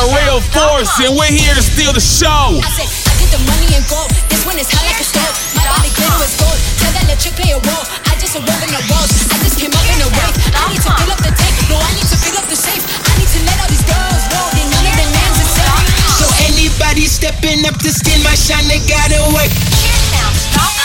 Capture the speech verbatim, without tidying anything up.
a real force, and we're here to steal the show. I said, I get the money and go. This one is hot like a stove. My body glitter is gold. Tell that let you play a role. I just a roll in the rolls. I just came up in a wave. I need to fill up the tank. No, I need to fill up the safe. I need to let all these girls roll. Then none of them mans is safe. So anybody stepping up to steal my shine, they gotta work. Cheers now, stop.